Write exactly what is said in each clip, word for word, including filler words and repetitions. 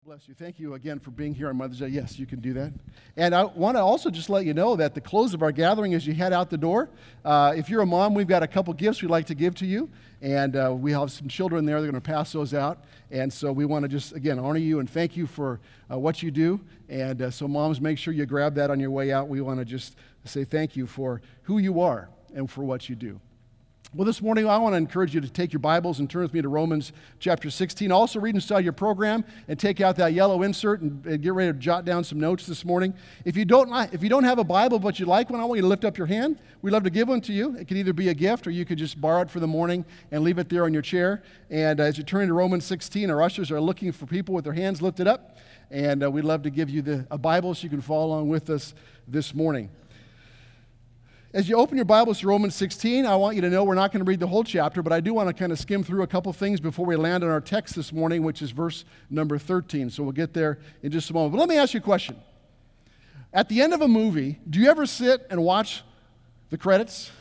Bless you. Thank you again for being here on Mother's Day. Yes, you can do that. And I want to also just let you know that the close of our gathering as you head out the door, uh, if you're a mom, we've got a couple gifts we'd like to give to you. And uh, we have some children there. They're going to pass those out. And so we want to just, again, honor you and thank you for uh, what you do. And uh, so moms, make sure you grab that on your way out. We want to just say thank you for who you are and for what you do. Well, this morning, I want to encourage you to take your Bibles and turn with me to Romans chapter sixteen. Also, read inside your program and take out that yellow insert and, and get ready to jot down some notes this morning. If you don't if you don't have a Bible but you'd like one, I want you to lift up your hand. We'd love to give one to you. It could either be a gift or you could just borrow it for the morning and leave it there on your chair. And uh, as you turn to Romans sixteen, our ushers are looking for people with their hands lifted up. And uh, we'd love to give you the, a Bible so you can follow along with us this morning. As you open your Bibles to Romans sixteen, I want you to know we're not going to read the whole chapter, but I do want to kind of skim through a couple things before we land on our text this morning, which is verse number thirteen. So we'll get there in just a moment. But let me ask you a question. At the end of a movie, do you ever sit and watch the credits?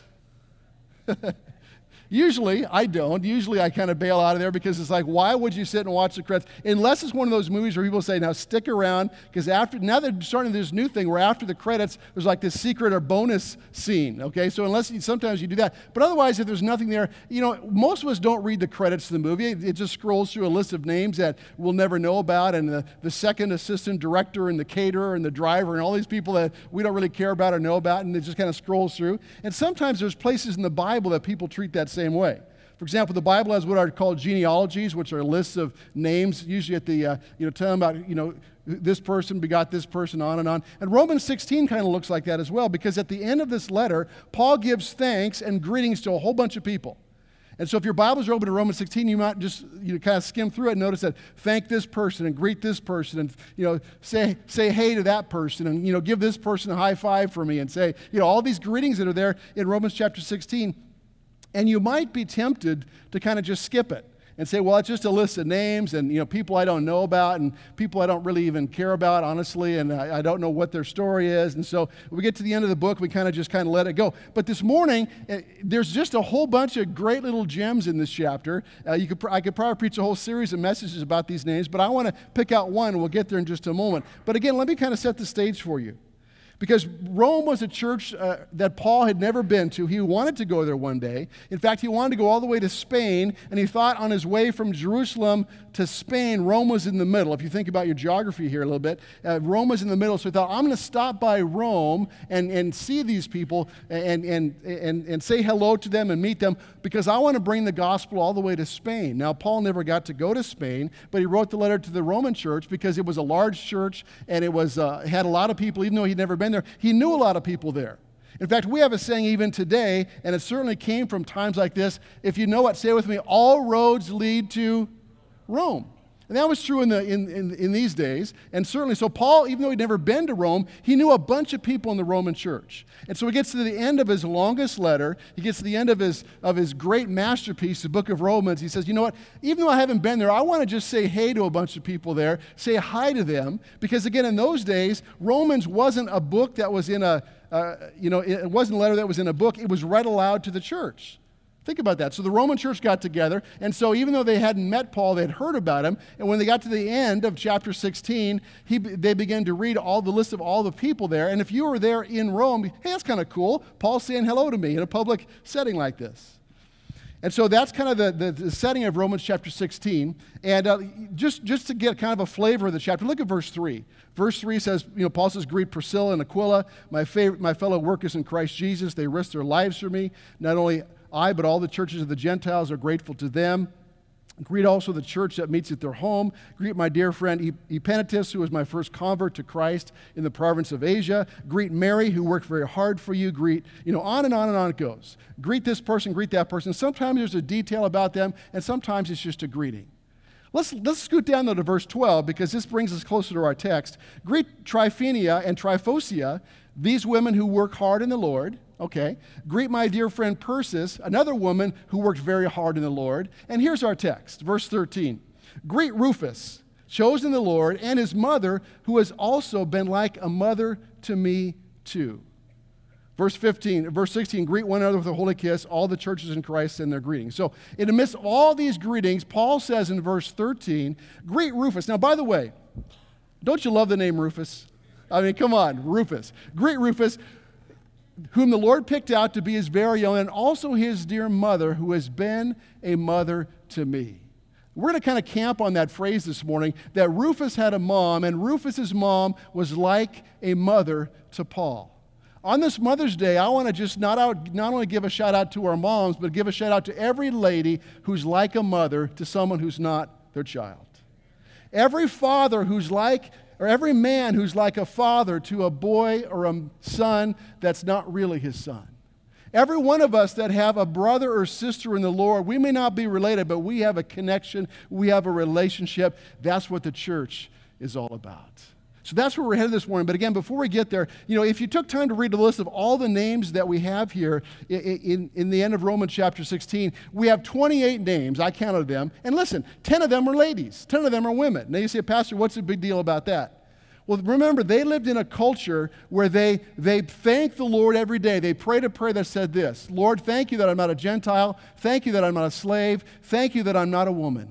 Usually, I don't. Usually, I kind of bail out of there because it's like, why would you sit and watch the credits? Unless it's one of those movies where people say, now stick around, because after now they're starting this new thing where after the credits, there's like this secret or bonus scene, okay? So unless you, sometimes you do that. But otherwise, if there's nothing there, you know, most of us don't read the credits of the movie. It, it just scrolls through a list of names that we'll never know about, and the, the second assistant director and the caterer and the driver and all these people that we don't really care about or know about, and it just kind of scrolls through. And sometimes there's places in the Bible that people treat that same way. For example, the Bible has what are called genealogies, which are lists of names, usually at the, uh, you know, telling about, you know, this person begot this person, on and on. And Romans sixteen kind of looks like that as well, because at the end of this letter, Paul gives thanks and greetings to a whole bunch of people. And so if your Bibles are open to Romans sixteen, you might just, you know, kind of skim through it and notice that thank this person and greet this person and, you know, say say hey to that person and, you know, give this person a high five for me and say, you know, all these greetings that are there in Romans chapter sixteen. And you might be tempted to kind of just skip it and say, well, it's just a list of names and, you know, people I don't know about and people I don't really even care about, honestly, and I, I don't know what their story is. And so we get to the end of the book, we kind of just kind of let it go. But this morning, uh, there's just a whole bunch of great little gems in this chapter. Uh, you could, I could probably preach a whole series of messages about these names, but I want to pick out one, and we'll get there in just a moment. But again, let me kind of set the stage for you. Because Rome was a church uh, that Paul had never been to. He wanted to go there one day. In fact, he wanted to go all the way to Spain, and he thought on his way from Jerusalem to Spain, Rome was in the middle. If you think about your geography here a little bit, uh, Rome was in the middle, so he thought, I'm going to stop by Rome and, and see these people and, and, and, and say hello to them and meet them because I want to bring the gospel all the way to Spain. Now, Paul never got to go to Spain, but he wrote the letter to the Roman church because it was a large church and it was uh, had a lot of people, even though he'd never been there. He knew a lot of people there. In fact, we have a saying even today, and it certainly came from times like this. If you know it, say it with me, all roads lead to Rome. And that was true in, the, in, in, in these days. And certainly, so Paul, even though he'd never been to Rome, he knew a bunch of people in the Roman church. And so he gets to the end of his longest letter. He gets to the end of his, of his great masterpiece, the book of Romans. He says, you know what? Even though I haven't been there, I want to just say hey to a bunch of people there, say hi to them. Because again, in those days, Romans wasn't a book that was in a, uh, you know, it wasn't a letter that was in a book. It was read aloud to the church. Think about that. So the Roman church got together, and so even though they hadn't met Paul, they had heard about him, and when they got to the end of chapter sixteen, he, they began to read all the list of all the people there, and if you were there in Rome, hey, that's kind of cool. Paul's saying hello to me in a public setting like this. And so that's kind of the, the, the setting of Romans chapter sixteen, and uh, just, just to get kind of a flavor of the chapter, look at verse three. Verse three says, you know, Paul says, greet Priscilla and Aquila, my, favorite, my fellow workers in Christ Jesus. They risked their lives for me. Not only I, but all the churches of the Gentiles are grateful to them. Greet also the church that meets at their home. Greet my dear friend Epanetus, who was my first convert to Christ in the province of Asia. Greet Mary, who worked very hard for you. Greet, you know, on and on and on it goes. Greet this person, greet that person. Sometimes there's a detail about them, and sometimes it's just a greeting. Let's, let's scoot down, though, to verse twelve, because this brings us closer to our text. Greet Tryphenia and Tryphosa, these women who work hard in the Lord. Okay. Greet my dear friend Persis, another woman who worked very hard in the Lord. And here's our text, verse thirteen. Greet Rufus, chosen in the Lord, and his mother, who has also been like a mother to me too. Verse fifteen, verse sixteen, greet one another with a holy kiss. All the churches in Christ send their greetings. So in the midst of all these greetings, Paul says in verse thirteen, greet Rufus. Now, by the way, Don't you love the name Rufus? I mean, come on, Rufus. Greet Rufus, whom the Lord picked out to be his very own, and also his dear mother, who has been a mother to me. We're going to kind of camp on that phrase this morning, that Rufus had a mom, and Rufus's mom was like a mother to Paul. On this Mother's Day, I want to just not, out, not only give a shout out to our moms, but give a shout out to every lady who's like a mother to someone who's not their child. Every father who's like, or every man who's like a father to a boy or a son that's not really his son. Every one of us that have a brother or sister in the Lord, we may not be related, but we have a connection, we have a relationship. That's what the church is all about. So that's where we're headed this morning. But again, before we get there, you know, if you took time to read the list of all the names that we have here in, in, in the end of Romans chapter sixteen, we have twenty-eight names. I counted them. And listen, ten of them are ladies. ten of them are women. Now you say, Pastor, what's the big deal about that? Well, remember, they lived in a culture where they, they thanked the Lord every day. They prayed a prayer that said this: Lord, thank you that I'm not a Gentile. Thank you that I'm not a slave. Thank you that I'm not a woman.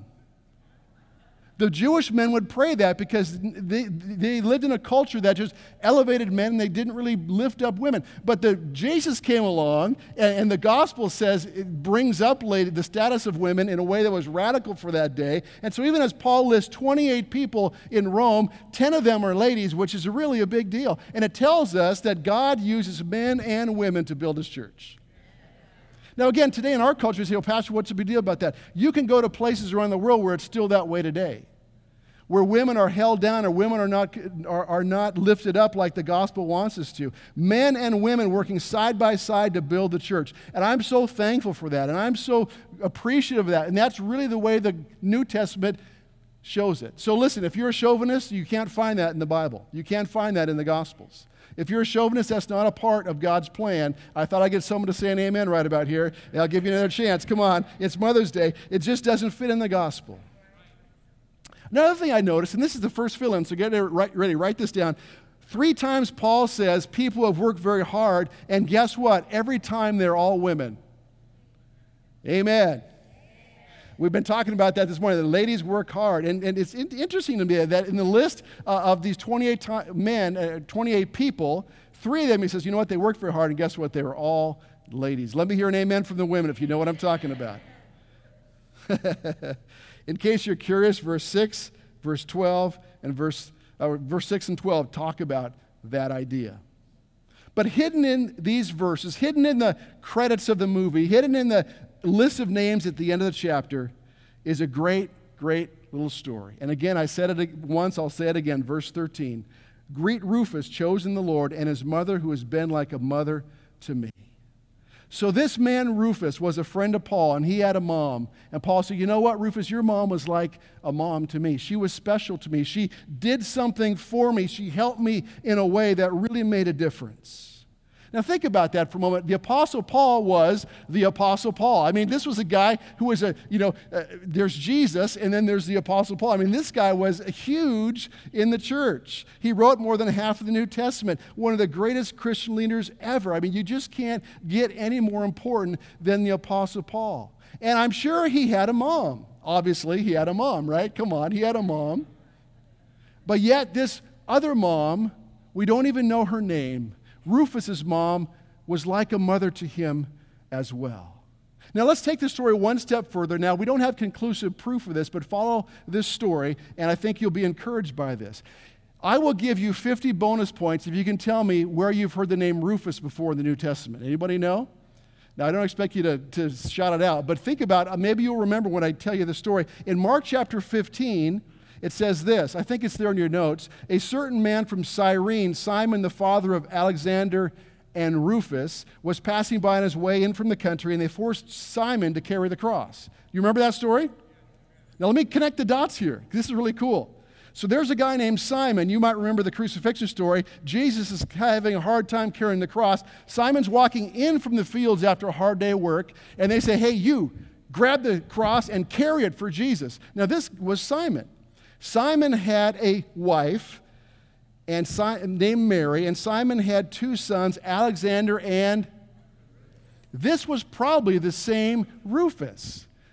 The Jewish men would pray that because they, they lived in a culture that just elevated men and they didn't really lift up women. But the, Jesus came along, and, and the gospel says it brings up lady, the status of women in a way that was radical for that day. And so even as Paul lists twenty-eight people in Rome, ten of them are ladies, which is really a big deal. And it tells us that God uses men and women to build his church. Now again, today in our culture, you say, oh, Pastor, what's the big deal about that? You can go to places around the world where it's still that way today, where women are held down or women are not, are, are not lifted up like the gospel wants us to. Men and women working side by side to build the church. And I'm so thankful for that, and I'm so appreciative of that. And that's really the way the New Testament shows it. So listen, if you're a chauvinist, you can't find that in the Bible. You can't find that in the Gospels. If you're a chauvinist, that's not a part of God's plan. I thought I'd get someone to say an amen right about here, and I'll give you another chance. Come on, it's Mother's Day. It just doesn't fit in the gospel. Another thing I noticed, and this is the first fill-in, so get ready, write this down. Three times Paul says people have worked very hard, and guess what? Every time they're all women. Amen. We've been talking about that this morning. The ladies work hard. And, and it's in, interesting to me that in the list uh, of these twenty-eight to- men, uh, twenty-eight people, three of them, he says, you know what, they worked very hard, and guess what? They were all ladies. Let me hear an amen from the women if you know what I'm talking about. In case you're curious, verse six, verse twelve, and verse, uh, verse six and twelve talk about that idea. But hidden in these verses, hidden in the credits of the movie, hidden in the list of names at the end of the chapter is a great, great little story. And again, I said it once, I'll say it again, verse thirteen. Greet Rufus, chosen the Lord, and his mother, who has been like a mother to me. So this man, Rufus, was a friend of Paul, and he had a mom. And Paul said, you know what, Rufus, your mom was like a mom to me. She was special to me. She did something for me. She helped me in a way that really made a difference. Now think about that for a moment. The Apostle Paul was the Apostle Paul. I mean, this was a guy who was a, you know, uh, there's Jesus and then there's the Apostle Paul. I mean, this guy was huge in the church. He wrote more than half of the New Testament. One of the greatest Christian leaders ever. I mean, you just can't get any more important than the Apostle Paul. And I'm sure he had a mom. Obviously, he had a mom, right? Come on, he had a mom. But yet this other mom, we don't even know her name. Rufus's mom was like a mother to him as well. Now let's take the story one step further. Now we don't have conclusive proof of this, but follow this story, and I think you'll be encouraged by this. I will give you fifty bonus points if you can tell me where you've heard the name Rufus before in the New Testament. Anybody know? Now I don't expect you to, to shout it out, but think about it. Maybe you'll remember when I tell you the story. In Mark chapter fifteen, it says this, I think it's there in your notes, a certain man from Cyrene, Simon the father of Alexander and Rufus, was passing by on his way in from the country, and they forced Simon to carry the cross. You remember that story? Now let me connect the dots here. This is really cool. So there's a guy named Simon. You might remember the crucifixion story. Jesus is having a hard time carrying the cross. Simon's walking in from the fields after a hard day of work, and they say, hey, you, grab the cross and carry it for Jesus. Now this was Simon. Simon had a wife and si- named Mary, and Simon had two sons, Alexander and this was probably the same Rufus.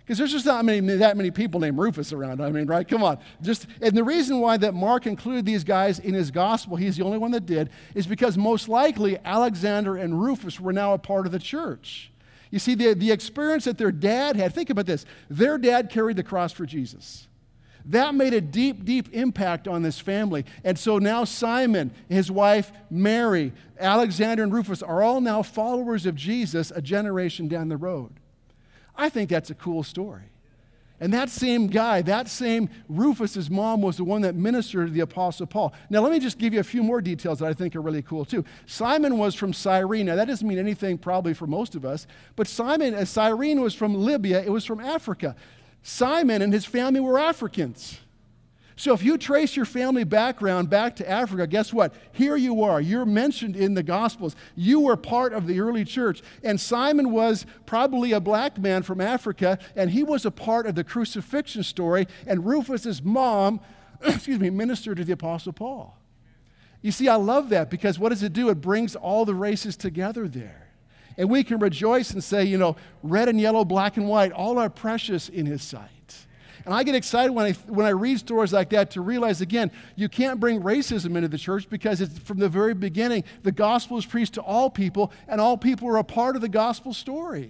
Because there's just not many, that many people named Rufus around. I mean, right? Come on. Just, and the reason why that Mark included these guys in his gospel, he's the only one that did, is because most likely Alexander and Rufus were now a part of the church. You see, the, the experience that their dad had, think about this. Their dad carried the cross for Jesus. That made a deep, deep impact on this family. And so now Simon, his wife Mary, Alexander, and Rufus are all now followers of Jesus a generation down the road. I think that's a cool story. And that same guy, that same Rufus's mom was the one that ministered to the Apostle Paul. Now, let me just give you a few more details that I think are really cool, too. Simon was from Cyrene. Now, that doesn't mean anything probably for most of us, but Simon, uh, Cyrene was from Libya. It was from Africa. Simon and his family were Africans. So if you trace your family background back to Africa, guess what? Here you are. You're mentioned in the Gospels. You were part of the early church. And Simon was probably a black man from Africa, and he was a part of the crucifixion story. And Rufus's mom, excuse me, ministered to the Apostle Paul. You see, I love that because what does it do? It brings all the races together there. And we can rejoice and say, you know, red and yellow, black and white, all are precious in his sight. And I get excited when I, when I read stories like that to realize, again, you can't bring racism into the church because it's from the very beginning, the gospel is preached to all people, and all people are a part of the gospel story.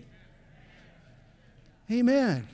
Amen.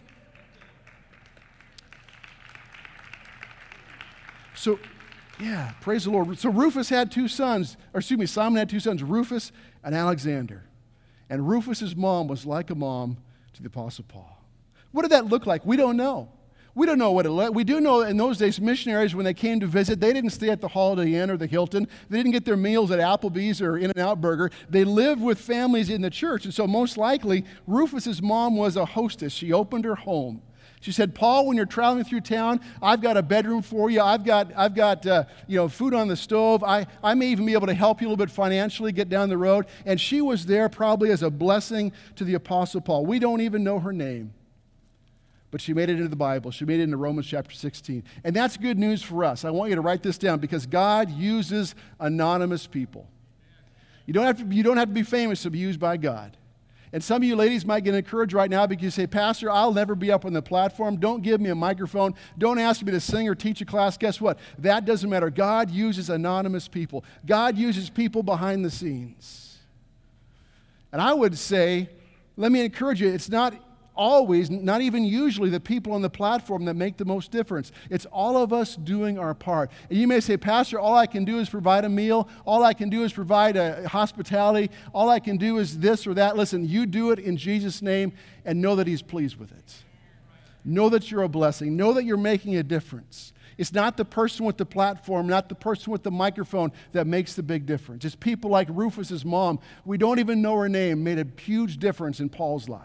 So, yeah, praise the Lord. So Rufus had two sons, or excuse me, Simon had two sons, Rufus and Alexander. And Rufus's mom was like a mom to the Apostle Paul. What did that look like? We don't know. We don't know what it looked like. We do know in those days, missionaries, when they came to visit, they didn't stay at the Holiday Inn or the Hilton. They didn't get their meals at Applebee's or In-N-Out Burger. They lived with families in the church. And so most likely, Rufus's mom was a hostess. She opened her home. She said, Paul, when you're traveling through town, I've got a bedroom for you. I've got, I've got uh, you know, food on the stove. I, I may even be able to help you a little bit financially get down the road. And she was there probably as a blessing to the Apostle Paul. We don't even know her name. But she made it into the Bible. She made it into Romans chapter sixteen. And that's good news for us. I want you to write this down because God uses anonymous people. You don't have to, you don't have to be famous to be used by God. And some of you ladies might get encouraged right now because you say, Pastor, I'll never be up on the platform. Don't give me a microphone. Don't ask me to sing or teach a class. Guess what? That doesn't matter. God uses anonymous people. God uses people behind the scenes. And I would say, let me encourage you, it's not always, not even usually, the people on the platform that make the most difference. It's all of us doing our part. And you may say, Pastor, all I can do is provide a meal. All I can do is provide a hospitality. All I can do is this or that. Listen, you do it in Jesus' name and know that He's pleased with it. Know that you're a blessing. Know that you're making a difference. It's not the person with the platform, not the person with the microphone that makes the big difference. It's people like Rufus's mom. We don't even know her name, made a huge difference in Paul's life.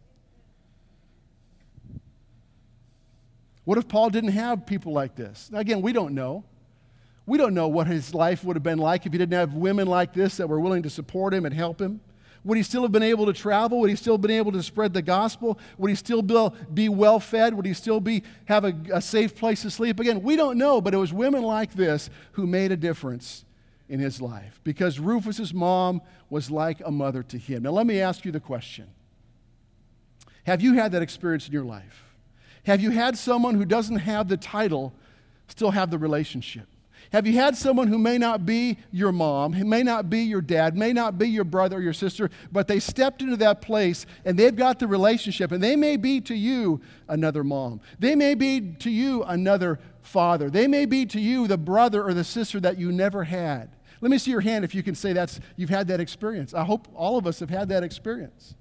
What if Paul didn't have people like this? Now, again, we don't know. We don't know what his life would have been like if he didn't have women like this that were willing to support him and help him. Would he still have been able to travel? Would he still have been able to spread the gospel? Would he still be well fed? Would he still be have a, a safe place to sleep? Again, we don't know, but it was women like this who made a difference in his life because Rufus's mom was like a mother to him. Now, let me ask you the question. Have you had that experience in your life? Have you had someone who doesn't have the title still have the relationship? Have you had someone who may not be your mom, who may not be your dad, may not be your brother or your sister, but they stepped into that place and they've got the relationship, and they may be to you another mom. They may be to you another father. They may be to you the brother or the sister that you never had. Let me see your hand if you can say that's you've had that experience. I hope all of us have had that experience.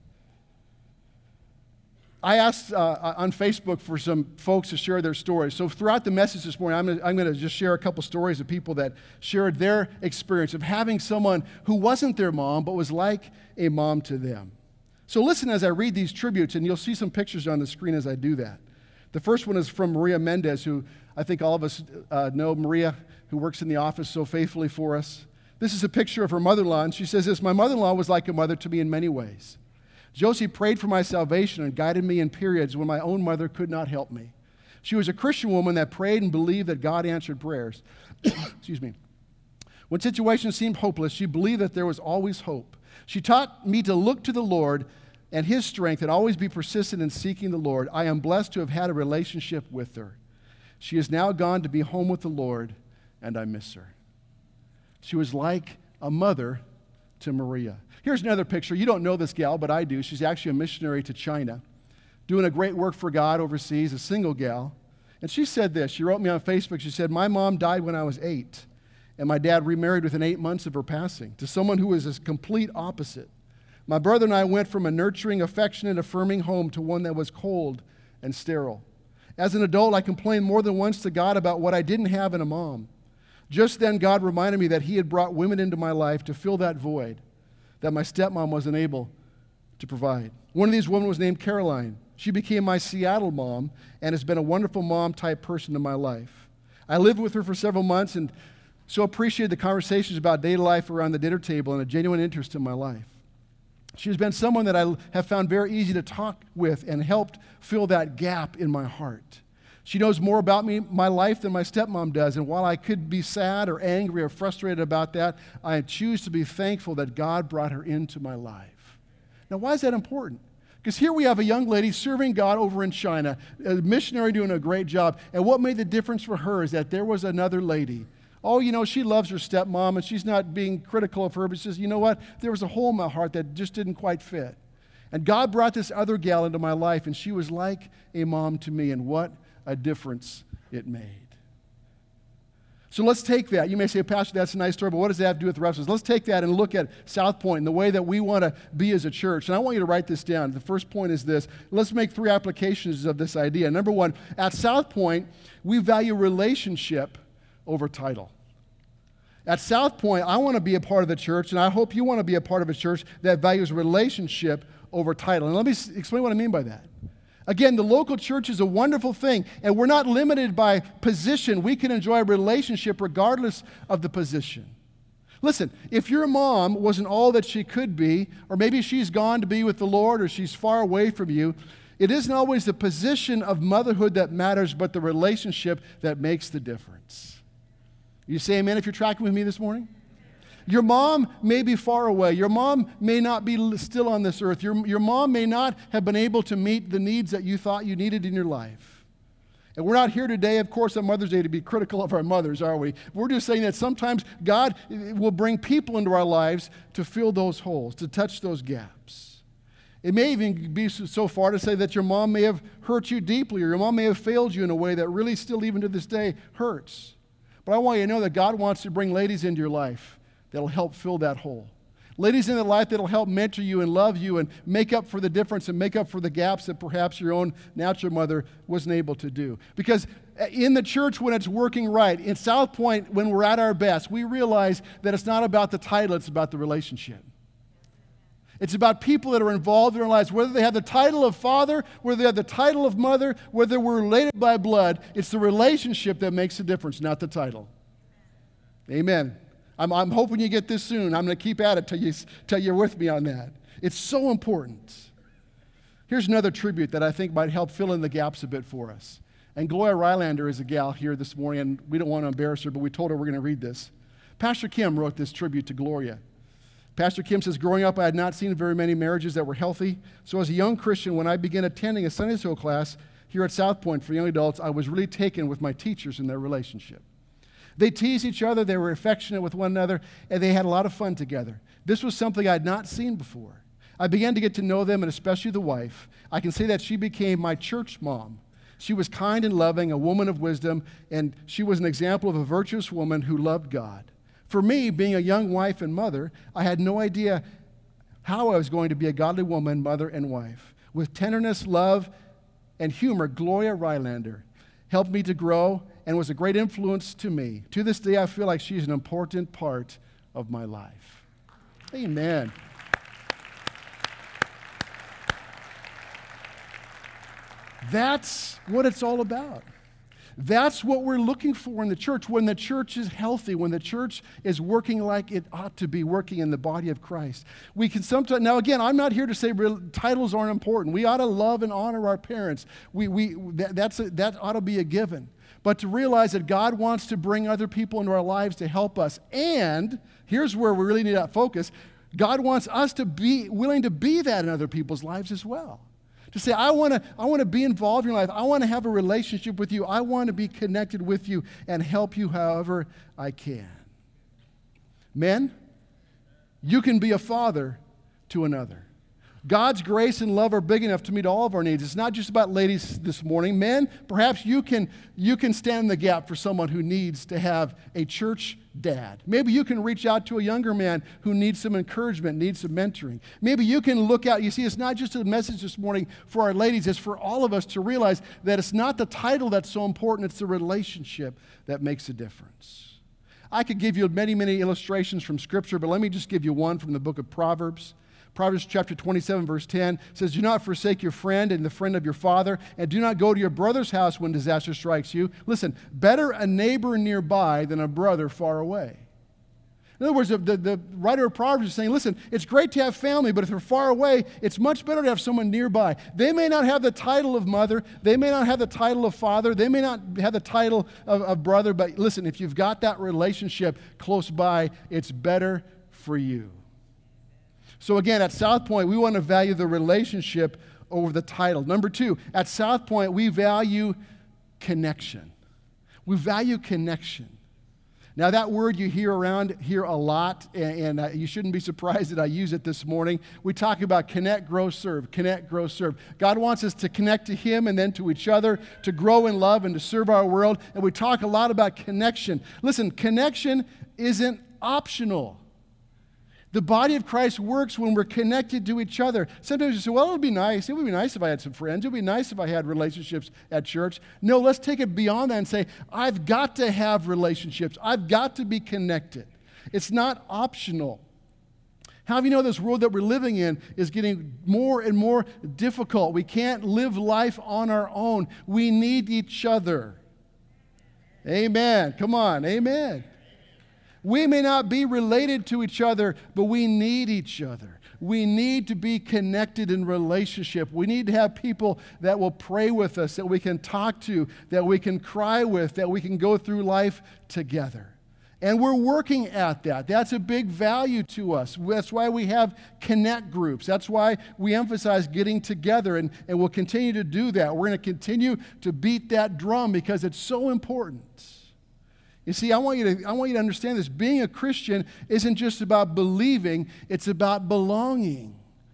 I asked uh, on Facebook for some folks to share their stories. So throughout the message this morning, I'm gonna, I'm going to just share a couple stories of people that shared their experience of having someone who wasn't their mom, but was like a mom to them. So listen as I read these tributes, and you'll see some pictures on the screen as I do that. The first one is from Maria Mendez, who I think all of us uh, know. Maria, who works in the office so faithfully for us. This is a picture of her mother-in-law, and she says this, "My mother-in-law was like a mother to me in many ways. Josie prayed for my salvation and guided me in periods when my own mother could not help me. She was a Christian woman that prayed and believed that God answered prayers. Excuse me. When situations seemed hopeless, she believed that there was always hope. She taught me to look to the Lord, and His strength and always be persistent in seeking the Lord. I am blessed to have had a relationship with her. She is now gone to be home with the Lord, and I miss her. She was like a mother to Maria. Here's another picture. You don't know this gal, but I do. She's actually a missionary to China, doing a great work for God overseas, a single gal. And she said this. She wrote me on Facebook. She said, my mom died when I was eight, and my dad remarried within eight months of her passing to someone who was a complete opposite. My brother and I went from a nurturing, affectionate, affirming home to one that was cold and sterile. As an adult, I complained more than once to God about what I didn't have in a mom. Just then, God reminded me that He had brought women into my life to fill that void that my stepmom wasn't able to provide. One of these women was named Caroline. She became my Seattle mom and has been a wonderful mom-type person in my life. I lived with her for several months and so appreciated the conversations about daily life around the dinner table and a genuine interest in my life. She has been someone that I have found very easy to talk with and helped fill that gap in my heart. She knows more about me, my life, than my stepmom does, and while I could be sad or angry or frustrated about that, I choose to be thankful that God brought her into my life. Now, why is that important? Because here we have a young lady serving God over in China, a missionary doing a great job, and what made the difference for her is that there was another lady. Oh, you know, she loves her stepmom, and she's not being critical of her, but she says, you know what? There was a hole in my heart that just didn't quite fit. And God brought this other gal into my life, and she was like a mom to me, and what a difference it made. So let's take that. You may say, Pastor, that's a nice story, but what does that have to do with reference? Let's take that and look at South Point and the way that we want to be as a church. And I want you to write this down. The first point is this. Let's make three applications of this idea. Number one, at South Point, we value relationship over title. At South Point, I want to be a part of the church, and I hope you want to be a part of a church that values relationship over title. And let me explain what I mean by that. Again, the local church is a wonderful thing, and we're not limited by position. We can enjoy a relationship regardless of the position. Listen, if your mom wasn't all that she could be, or maybe she's gone to be with the Lord, or she's far away from you, it isn't always the position of motherhood that matters, but the relationship that makes the difference. You say amen if you're tracking with me this morning? Your mom may be far away. Your mom may not be still on this earth. Your, your mom may not have been able to meet the needs that you thought you needed in your life. And we're not here today, of course, on Mother's Day to be critical of our mothers, are we? We're just saying that sometimes God will bring people into our lives to fill those holes, to touch those gaps. It may even be so far to say that your mom may have hurt you deeply, or your mom may have failed you in a way that really still, even to this day, hurts. But I want you to know that God wants to bring ladies into your life that'll help fill that hole. Ladies in the life that'll help mentor you and love you and make up for the difference and make up for the gaps that perhaps your own natural mother wasn't able to do. Because in the church, when it's working right, in South Point, when we're at our best, we realize that it's not about the title, it's about the relationship. It's about people that are involved in our lives, whether they have the title of father, whether they have the title of mother, whether we're related by blood. It's the relationship that makes the difference, not the title. Amen. I'm, I'm hoping you get this soon. I'm going to keep at it till, you, till you're with me on that. It's so important. Here's another tribute that I think might help fill in the gaps a bit for us. And Gloria Rylander is a gal here this morning, and we don't want to embarrass her, but we told her we're going to read this. Pastor Kim wrote this tribute to Gloria. Pastor Kim says, growing up, I had not seen very many marriages that were healthy. So as a young Christian, when I began attending a Sunday school class here at South Point for young adults, I was really taken with my teachers and their relationship. They teased each other, they were affectionate with one another, and they had a lot of fun together. This was something I had not seen before. I began to get to know them, and especially the wife. I can say that she became my church mom. She was kind and loving, a woman of wisdom, and she was an example of a virtuous woman who loved God. For me, being a young wife and mother, I had no idea how I was going to be a godly woman, mother, and wife. With tenderness, love, and humor, Gloria Rylander helped me to grow and was a great influence to me. To this day, I feel like she's an important part of my life. Amen. That's what it's all about. That's what we're looking for in the church. When the church is healthy, when the church is working like it ought to be working in the body of Christ. We can sometimes, now again, I'm not here to say real, titles aren't important. We ought to love and honor our parents. We, we, that, that's a, that ought to be a given. But to realize that God wants to bring other people into our lives to help us. And here's where we really need to focus. God wants us to be willing to be that in other people's lives as well. To say, I want to I want to be involved in your life. I want to have a relationship with you. I want to be connected with you and help you however I can. Men, you can be a father to another. God's grace and love are big enough to meet all of our needs. It's not just about ladies this morning. Men, perhaps you can, you can stand in the gap for someone who needs to have a church dad. Maybe you can reach out to a younger man who needs some encouragement, needs some mentoring. Maybe you can look out. You see, it's not just a message this morning for our ladies. It's for all of us to realize that it's not the title that's so important. It's the relationship that makes a difference. I could give you many, many illustrations from Scripture, but let me just give you one from the book of Proverbs. Proverbs chapter twenty-seven, verse ten says, do not forsake your friend and the friend of your father, and do not go to your brother's house when disaster strikes you. Listen, better a neighbor nearby than a brother far away. In other words, the, the, the writer of Proverbs is saying, listen, it's great to have family, but if they're far away, it's much better to have someone nearby. They may not have the title of mother. They may not have the title of father. They may not have the title of, of brother, but listen, if you've got that relationship close by, it's better for you. So again, at South Point, we want to value the relationship over the title. Number two, at South Point, we value connection. We value connection. Now, that word you hear around here a lot, and, and uh, you shouldn't be surprised that I use it this morning. We talk about connect, grow, serve, connect, grow, serve. God wants us to connect to Him and then to each other, to grow in love and to serve our world. And we talk a lot about connection. Listen, connection isn't optional. The body of Christ works when we're connected to each other. Sometimes you say, well, it would be nice. It would be nice if I had some friends. It would be nice if I had relationships at church. No, let's take it beyond that and say, I've got to have relationships. I've got to be connected. It's not optional. How do you know this world that we're living in is getting more and more difficult? We can't live life on our own. We need each other. Amen. Come on. Amen. We may not be related to each other, but we need each other. We need to be connected in relationship. We need to have people that will pray with us, that we can talk to, that we can cry with, that we can go through life together. And we're working at that. That's a big value to us. That's why we have connect groups. That's why we emphasize getting together, and, and we'll continue to do that. We're going to continue to beat that drum because it's so important. You see, I want you to, I want you to understand this. Being a Christian isn't just about believing, it's about belonging.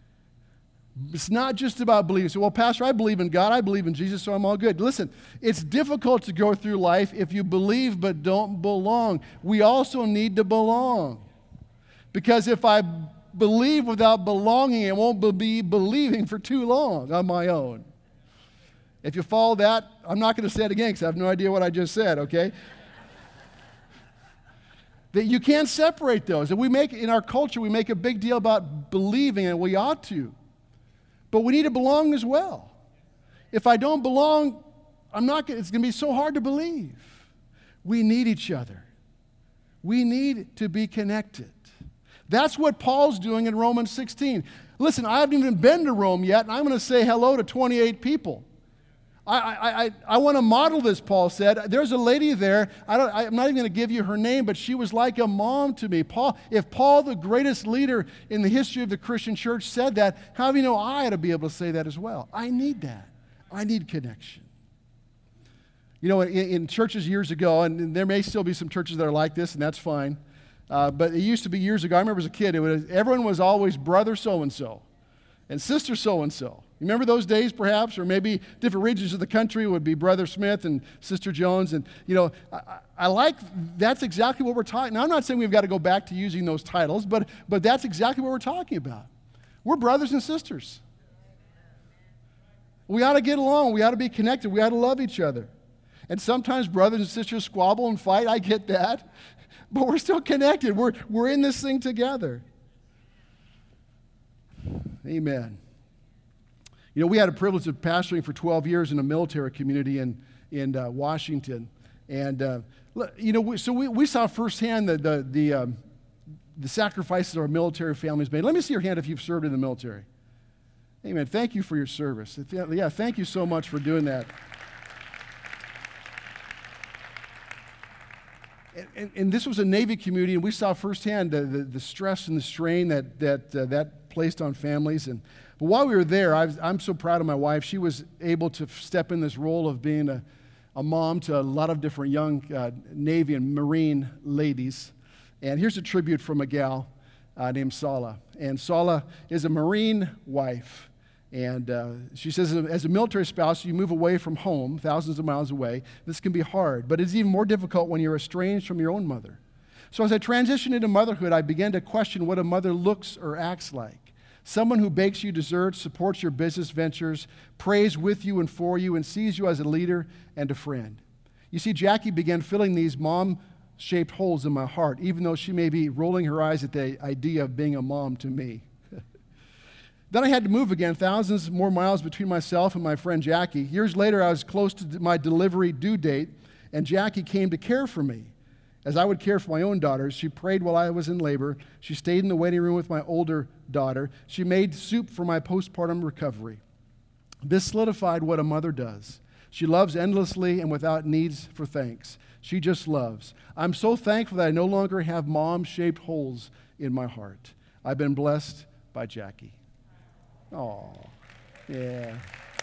It's not just about believing. So, well, Pastor, I believe in God, I believe in Jesus, so I'm all good. Listen, it's difficult to go through life if you believe but don't belong. We also need to belong. Because if I believe without belonging, I won't be believing for too long on my own. If you follow that, I'm not going to say it again because I have no idea what I just said, okay? That you can't separate those. And we make, in our culture, we make a big deal about believing, and we ought to. But we need to belong as well. If I don't belong, I'm not. It's going to be so hard to believe. We need each other. We need to be connected. That's what Paul's doing in Romans sixteen. Listen, I haven't even been to Rome yet, and I'm going to say hello to twenty-eight people. I, I, I, I want to model this, Paul said. There's a lady there. I don't, I'm not even going to give you her name, but she was like a mom to me. Paul, if Paul, the greatest leader in the history of the Christian church, said that, how do you know I ought to be able to say that as well? I need that. I need connection. You know, in, in churches years ago, and there may still be some churches that are like this, and that's fine, uh, but it used to be years ago. I remember as a kid, it was, everyone was always brother so-and-so and sister so-and-so. You remember those days, perhaps? Or maybe different regions of the country would be Brother Smith and Sister Jones. And, you know, I, I like, that's exactly what we're talking. Now, I'm not saying we've got to go back to using those titles, but, but that's exactly what we're talking about. We're brothers and sisters. We ought to get along. We ought to be connected. We ought to love each other. And sometimes brothers and sisters squabble and fight. I get that. But we're still connected. We're, we're in this thing together. Amen. You know, we had a privilege of pastoring for twelve years in a military community in, in uh, Washington. And, uh, you know, we, so we, we saw firsthand the, the, the, um, the sacrifices our military families made. Let me see your hand if you've served in the military. Amen. Thank you for your service. Yeah, thank you so much for doing that. And, and this was a Navy community, and we saw firsthand the, the, the stress and the strain that that uh, that placed on families. And but while we were there, I was, I'm so proud of my wife. She was able to step in this role of being a, a mom to a lot of different young uh, Navy and Marine ladies. And here's a tribute from a gal uh, named Sala. And Sala is a Marine wife. And uh, she says, as a military spouse, you move away from home, thousands of miles away. This can be hard, but it's even more difficult when you're estranged from your own mother. So as I transitioned into motherhood, I began to question what a mother looks or acts like. Someone who bakes you desserts, supports your business ventures, prays with you and for you, and sees you as a leader and a friend. You see, Jackie began filling these mom-shaped holes in my heart, even though she may be rolling her eyes at the idea of being a mom to me. Then I had to move again, thousands more miles between myself and my friend Jackie. Years later, I was close to my delivery due date, and Jackie came to care for me. As I would care for my own daughters, she prayed while I was in labor. She stayed in the waiting room with my older daughter. She made soup for my postpartum recovery. This solidified what a mother does. She loves endlessly and without needs for thanks. She just loves. I'm so thankful that I no longer have mom-shaped holes in my heart. I've been blessed by Jackie. Oh, yeah.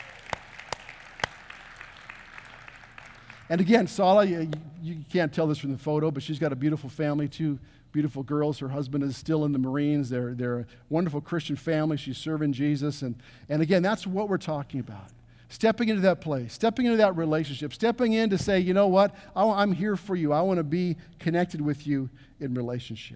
And again, Sala, you, you can't tell this from the photo, but she's got a beautiful family, two beautiful girls. Her husband is still in the Marines. They're, they're a wonderful Christian family. She's serving Jesus. And, and again, that's what we're talking about. Stepping into that place, stepping into that relationship, stepping in to say, you know what, I, I'm here for you. I want to be connected with you in relationship.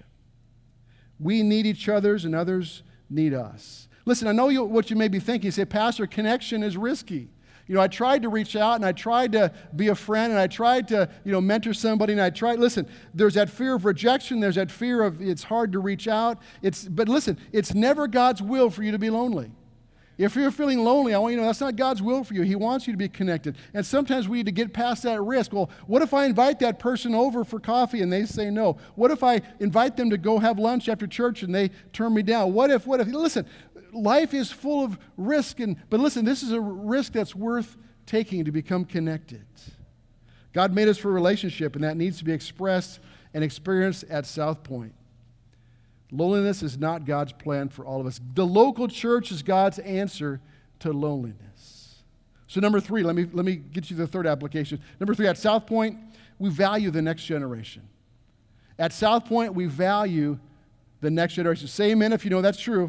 We need each other's and others need us. Listen, I know you, what you may be thinking. You say, Pastor, connection is risky. You know, I tried to reach out, and I tried to be a friend, and I tried to, you know, mentor somebody, and I tried, listen, there's that fear of rejection. There's that fear of it's hard to reach out. It's, but listen, it's never God's will for you to be lonely. If you're feeling lonely, I want you to know that's not God's will for you. He wants you to be connected. And sometimes we need to get past that risk. Well, what if I invite that person over for coffee and they say no? What if I invite them to go have lunch after church and they turn me down? What if, what if, listen, life is full of risk, and but listen, this is a risk that's worth taking to become connected. God made us for a relationship, and that needs to be expressed and experienced at South Point. Loneliness is not God's plan for all of us. The local church is God's answer to loneliness. So number three, let me, let me get you the third application. Number three, at South Point, we value the next generation. At South Point, we value the next generation. Say amen if you know that's true.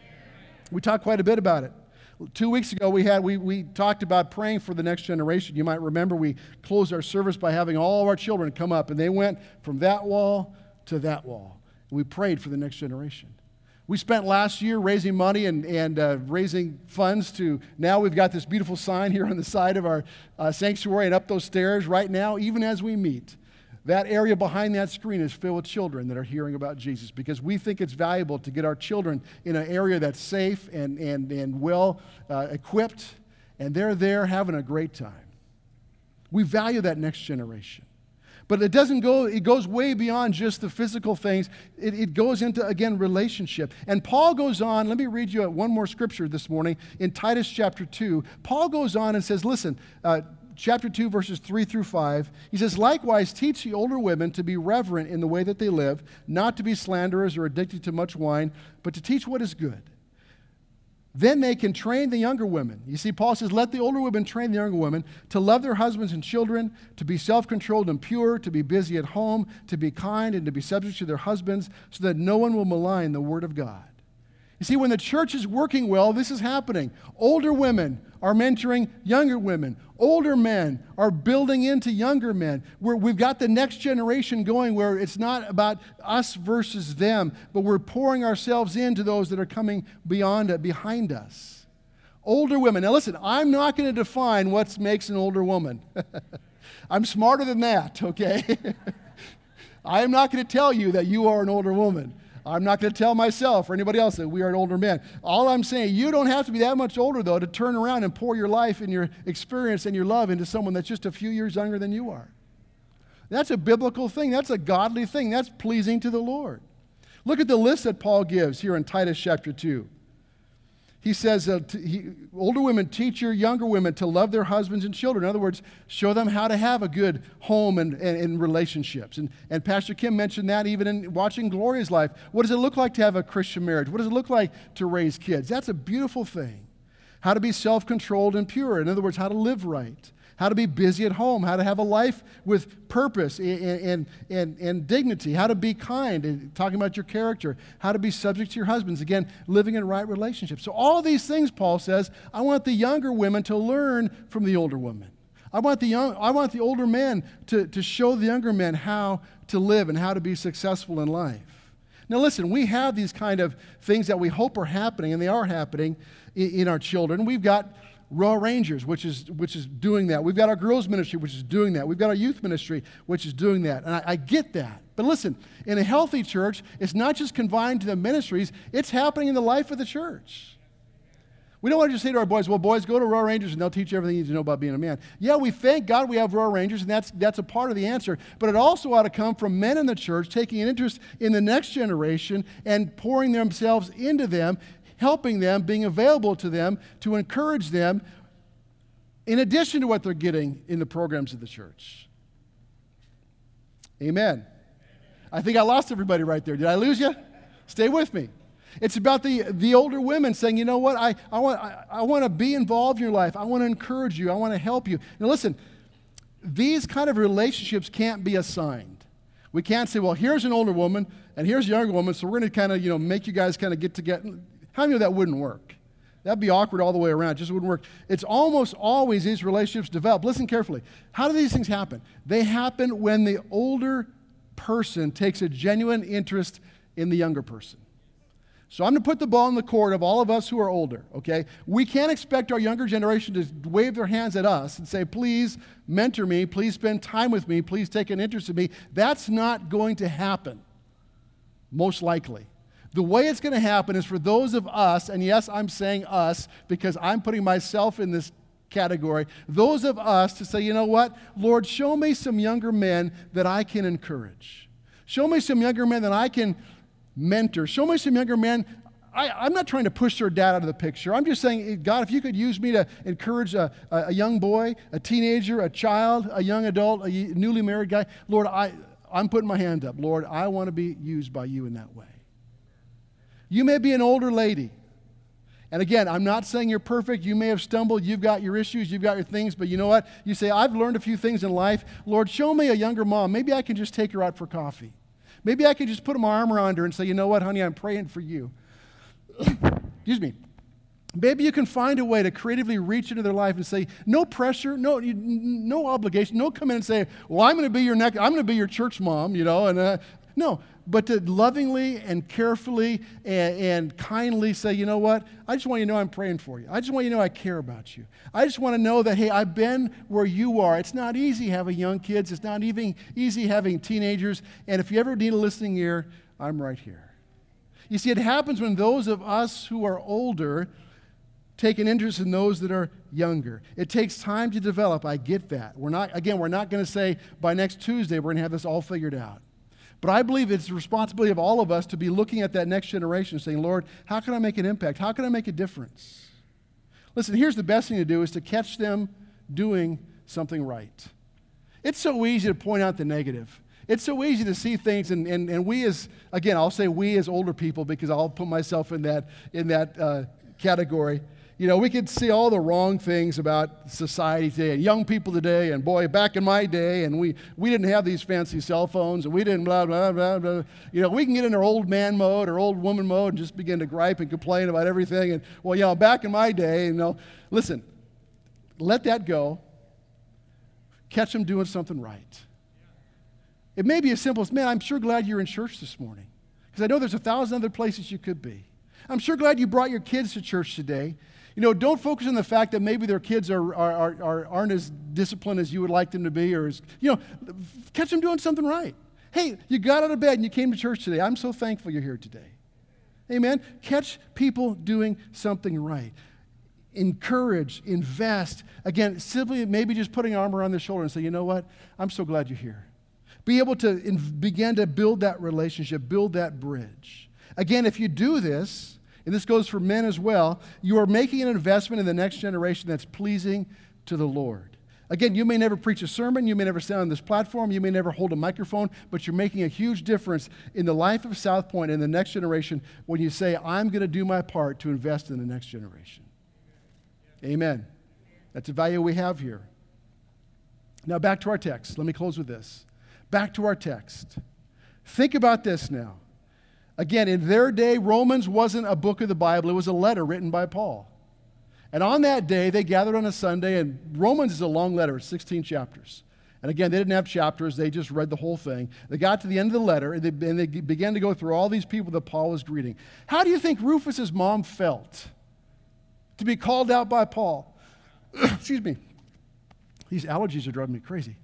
We talked quite a bit about it. Two weeks ago, we had we we talked about praying for the next generation. You might remember we closed our service by having all of our children come up, and they went from that wall to that wall. We prayed for the next generation. We spent last year raising money and, and uh, raising funds to, now we've got this beautiful sign here on the side of our uh, sanctuary and up those stairs right now, even as we meet. That area behind that screen is filled with children that are hearing about Jesus because we think it's valuable to get our children in an area that's safe and, and, and well uh, equipped, and they're there having a great time. We value that next generation. But it doesn't go, it goes way beyond just the physical things. It, it goes into, again, relationship. And Paul goes on, let me read you one more scripture this morning in Titus chapter two. Paul goes on and says, listen, uh, chapter two, verses three through five, he says, likewise, teach the older women to be reverent in the way that they live, not to be slanderers or addicted to much wine, but to teach what is good. Then they can train the younger women. You see, Paul says, let the older women train the younger women to love their husbands and children, to be self-controlled and pure, to be busy at home, to be kind, and to be subject to their husbands, so that no one will malign the word of God. You see, when the church is working well, this is happening. Older women are mentoring younger women. Older men are building into younger men. We're, we've got the next generation going where it's not about us versus them, but we're pouring ourselves into those that are coming beyond it, behind us. Older women. Now listen, I'm not going to define what makes an older woman. I'm smarter than that, okay? I'm not going to tell you that you are an older woman. I'm not going to tell myself or anybody else that we are an older man. All I'm saying, you don't have to be that much older, though, to turn around and pour your life and your experience and your love into someone that's just a few years younger than you are. That's a biblical thing. That's a godly thing. That's pleasing to the Lord. Look at the list that Paul gives here in Titus chapter two. he says, uh, t- he, older women, teach your younger women to love their husbands and children. In other words, show them how to have a good home and, and, and relationships. And, and Pastor Kim mentioned that even in watching Gloria's life. What does it look like to have a Christian marriage? What does it look like to raise kids? That's a beautiful thing. How to be self-controlled and pure. In other words, how to live right. How to be busy at home, how to have a life with purpose and, and, and, and dignity, how to be kind, and talking about your character, how to be subject to your husbands, again, living in right relationships. So all these things, Paul says, I want the younger women to learn from the older women. I want the young, I want the older men to, to show the younger men how to live and how to be successful in life. Now listen, we have these kind of things that we hope are happening, and they are happening in, in our children. We've got Royal Rangers, which is which is doing that. We've got our girls ministry, which is doing that. We've got our youth ministry, which is doing that. And I, I get that. But listen, in a healthy church, it's not just confined to the ministries, it's happening in the life of the church. We don't want to just say to our boys, well, boys, go to Royal Rangers and they'll teach you everything you need to know about being a man. Yeah, we thank God we have Royal Rangers, and that's that's a part of the answer. But it also ought to come from men in the church taking an interest in the next generation and pouring themselves into them, helping them, being available to them, to encourage them, in addition to what they're getting in the programs of the church. Amen. I think I lost everybody right there. Did I lose you? Stay with me. It's about the, the older women saying, you know what, I, I, want, I, I want to be involved in your life. I want to encourage you. I want to help you. Now listen, these kind of relationships can't be assigned. We can't say, well, here's an older woman and here's a younger woman, so we're going to kind of, you know, make you guys kind of get together. How many of that wouldn't work? That'd be awkward all the way around. It just wouldn't work. It's almost always these relationships develop. Listen carefully. How do these things happen? They happen when the older person takes a genuine interest in the younger person. So I'm going to put the ball in the court of all of us who are older, okay? We can't expect our younger generation to wave their hands at us and say, please mentor me, please spend time with me, please take an interest in me. That's not going to happen, most likely. The way it's going to happen is for those of us, and yes, I'm saying us because I'm putting myself in this category, those of us to say, you know what, Lord, show me some younger men that I can encourage. Show me some younger men that I can mentor. Show me some younger men. I, I'm not trying to push their dad out of the picture. I'm just saying, God, if you could use me to encourage a, a, a young boy, a teenager, a child, a young adult, a newly married guy, Lord, I, I'm putting my hand up. Lord, I want to be used by you in that way. You may be an older lady. And again, I'm not saying you're perfect. You may have stumbled. You've got your issues. You've got your things. But you know what? You say, I've learned a few things in life. Lord, show me a younger mom. Maybe I can just take her out for coffee. Maybe I could just put my arm around her and say, you know what, honey, I'm praying for you. Excuse me. Maybe you can find a way to creatively reach into their life and say, no pressure, no no obligation. No come in and say, well, I'm going to be your neck, I'm going to be your church mom, you know. And uh, no, but to lovingly and carefully and, and kindly say, you know what, I just want you to know I'm praying for you. I just want you to know I care about you. I just want to know that, hey, I've been where you are. It's not easy having young kids. It's not even easy having teenagers. And if you ever need a listening ear, I'm right here. You see, it happens when those of us who are older take an interest in those that are younger. It takes time to develop. I get that. We're not, again, we're not going to say by next Tuesday we're going to have this all figured out. But I believe it's the responsibility of all of us to be looking at that next generation saying, Lord, how can I make an impact? How can I make a difference? Listen, here's the best thing to do is to catch them doing something right. It's so easy to point out the negative. It's so easy to see things, and, and, and we as, again, I'll say we as older people because I'll put myself in that, in that uh, category. You know, we could see all the wrong things about society today and young people today, and boy, back in my day, and we, we didn't have these fancy cell phones, and we didn't blah, blah, blah, blah. You know, we can get in our old man mode or old woman mode and just begin to gripe and complain about everything. And, well, you know, back in my day, you know, listen, let that go. Catch them doing something right. It may be as simple as, man, I'm sure glad you're in church this morning because I know there's a thousand other places you could be. I'm sure glad you brought your kids to church today. You know, don't focus on the fact that maybe their kids are, are, are, aren't as disciplined as you would like them to be, or as, you know, catch them doing something right. Hey, you got out of bed and you came to church today. I'm so thankful you're here today. Amen? Catch people doing something right. Encourage, invest. Again, simply maybe just putting an arm around their shoulder and say, you know what? I'm so glad you're here. Be able to in, begin to build that relationship, build that bridge. Again, if you do this, and this goes for men as well, you are making an investment in the next generation that's pleasing to the Lord. Again, you may never preach a sermon, you may never stand on this platform, you may never hold a microphone, but you're making a huge difference in the life of South Point and the next generation when you say, I'm going to do my part to invest in the next generation. Amen. That's the value we have here. Now back to our text. Let me close with this. Back to our text. Think about this now. Again, in their day, Romans wasn't a book of the Bible. It was a letter written by Paul. And on that day, they gathered on a Sunday, and Romans is a long letter. It's sixteen chapters. And again, they didn't have chapters. They just read the whole thing. They got to the end of the letter, and they, and they began to go through all these people that Paul was greeting. How do you think Rufus's mom felt to be called out by Paul? Excuse me. These allergies are driving me crazy.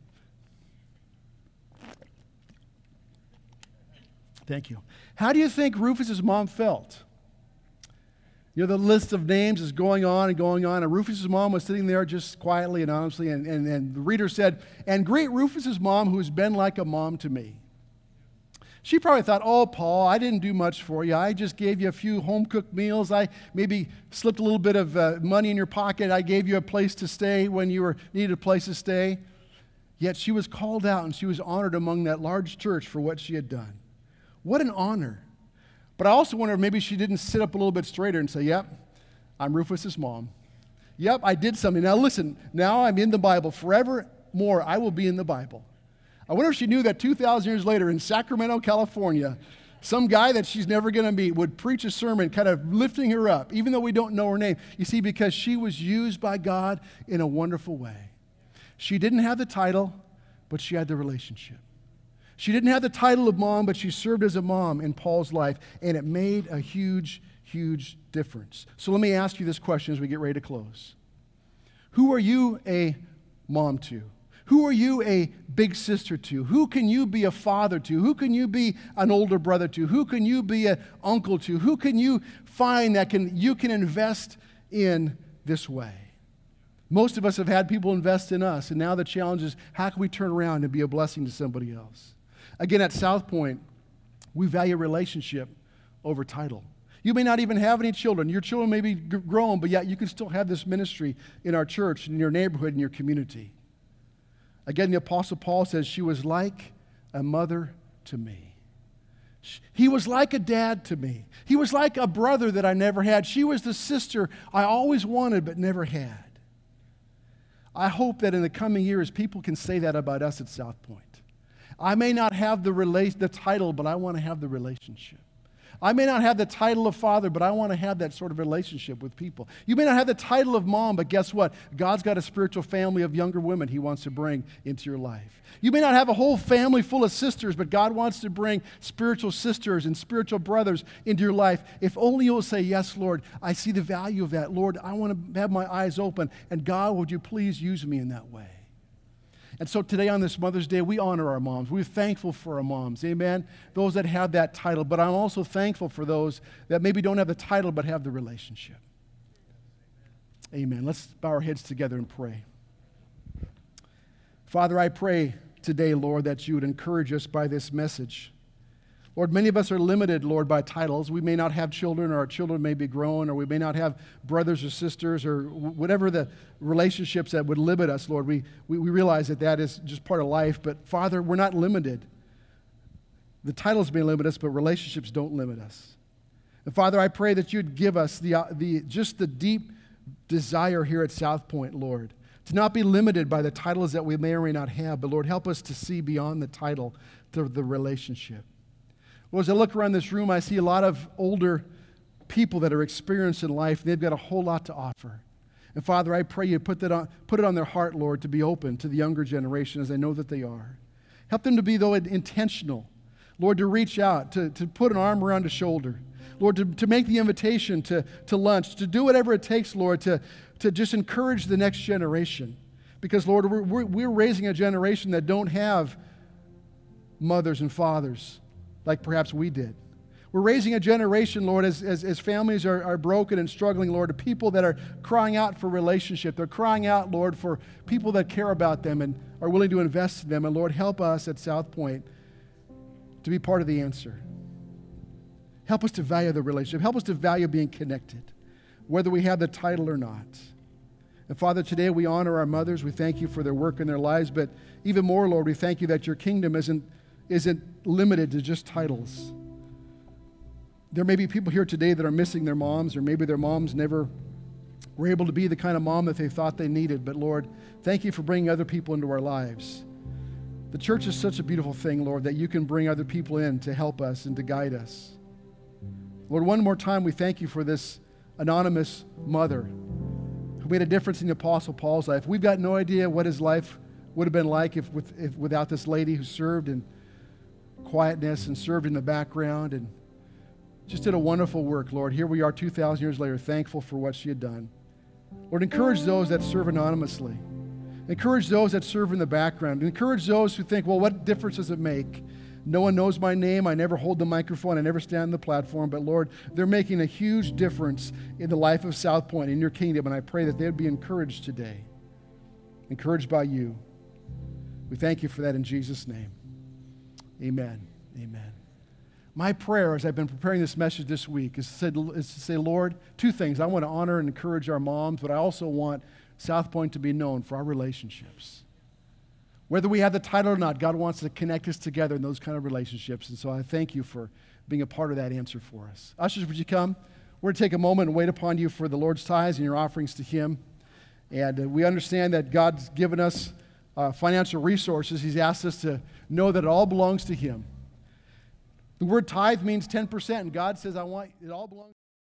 Thank you. How do you think Rufus's mom felt? You know, the list of names is going on and going on, and Rufus's mom was sitting there just quietly and honestly, and, and, and the reader said, and greet Rufus's mom, who has been like a mom to me. She probably thought, oh, Paul, I didn't do much for you. I just gave you a few home-cooked meals. I maybe slipped a little bit of uh, money in your pocket. I gave you a place to stay when you were needed a place to stay. Yet she was called out, and she was honored among that large church for what she had done. What an honor. But I also wonder if maybe she didn't sit up a little bit straighter and say, yep, I'm Rufus's mom. Yep, I did something. Now listen, now I'm in the Bible. Forevermore, I will be in the Bible. I wonder if she knew that two thousand years later in Sacramento, California, some guy that she's never going to meet would preach a sermon kind of lifting her up, even though we don't know her name. You see, because she was used by God in a wonderful way. She didn't have the title, but she had the relationship. She didn't have the title of mom, but she served as a mom in Paul's life, and it made a huge, huge difference. So let me ask you this question as we get ready to close. Who are you a mom to? Who are you a big sister to? Who can you be a father to? Who can you be an older brother to? Who can you be an uncle to? Who can you find that can you can invest in this way? Most of us have had people invest in us, and now the challenge is how can we turn around and be a blessing to somebody else? Again, at South Point, we value relationship over title. You may not even have any children. Your children may be g- grown, but yet you can still have this ministry in our church, in your neighborhood, in your community. Again, the Apostle Paul says, she was like a mother to me. He was like a dad to me. He was like a brother that I never had. She was the sister I always wanted but never had. I hope that in the coming years, people can say that about us at South Point. I may not have the rela- the title, but I want to have the relationship. I may not have the title of father, but I want to have that sort of relationship with people. You may not have the title of mom, but guess what? God's got a spiritual family of younger women He wants to bring into your life. You may not have a whole family full of sisters, but God wants to bring spiritual sisters and spiritual brothers into your life. If only you'll say, yes, Lord, I see the value of that. Lord, I want to have my eyes open, and God, would you please use me in that way? And so today on this Mother's Day, we honor our moms. We're thankful for our moms, amen? Those that have that title. But I'm also thankful for those that maybe don't have the title but have the relationship. Amen. Let's bow our heads together and pray. Father, I pray today, Lord, that you would encourage us by this message. Lord, many of us are limited, Lord, by titles. We may not have children, or our children may be grown, or we may not have brothers or sisters, or whatever the relationships that would limit us, Lord. We, we, we realize that that is just part of life. But, Father, we're not limited. The titles may limit us, but relationships don't limit us. And, Father, I pray that you'd give us the, uh, the just the deep desire here at South Point, Lord, to not be limited by the titles that we may or may not have, but, Lord, help us to see beyond the title to the relationship. Well, as I look around this room, I see a lot of older people that are experienced in life, and they've got a whole lot to offer. And Father, I pray you put that on, put it on their heart, Lord, to be open to the younger generation, as I know that they are. Help them to be, though, intentional. Lord, to reach out, to, to put an arm around a shoulder. Lord, to, to make the invitation to, to lunch, to do whatever it takes, Lord, to, to just encourage the next generation. Because, Lord, we're, we're, we're raising a generation that don't have mothers and fathers like perhaps we did. We're raising a generation, Lord, as, as, as families are, are broken and struggling, Lord, of people that are crying out for relationship. They're crying out, Lord, for people that care about them and are willing to invest in them. And Lord, help us at South Point to be part of the answer. Help us to value the relationship. Help us to value being connected, whether we have the title or not. And Father, today we honor our mothers. We thank you for their work in their lives, but even more, Lord, we thank you that your kingdom isn't, isn't limited to just titles. There may be people here today that are missing their moms, or maybe their moms never were able to be the kind of mom that they thought they needed. But Lord, thank you for bringing other people into our lives. The church is such a beautiful thing, Lord, that you can bring other people in to help us and to guide us. Lord, one more time, we thank you for this anonymous mother who made a difference in the Apostle Paul's life. We've got no idea what his life would have been like if, with, if without this lady who served in quietness and served in the background and just did a wonderful work, Lord. Here we are two thousand years later, thankful for what she had done. Lord, encourage those that serve anonymously. Encourage those that serve in the background. Encourage those who think, well, what difference does it make? No one knows my name. I never hold the microphone. I never stand on the platform. But Lord, they're making a huge difference in the life of South Point, in your kingdom. And I pray that they would be encouraged today. Encouraged by you. We thank you for that in Jesus' name. Amen. Amen. My prayer as I've been preparing this message this week is to, say, is to say, Lord, two things. I want to honor and encourage our moms, but I also want South Point to be known for our relationships. Whether we have the title or not, God wants to connect us together in those kind of relationships. And so I thank you for being a part of that answer for us. Ushers, would you come? We're going to take a moment and wait upon you for the Lord's tithes and your offerings to him. And uh, we understand that God's given us uh, financial resources. He's asked us to know that it all belongs to him. The word tithe means ten percent, and God says, I want it all belongs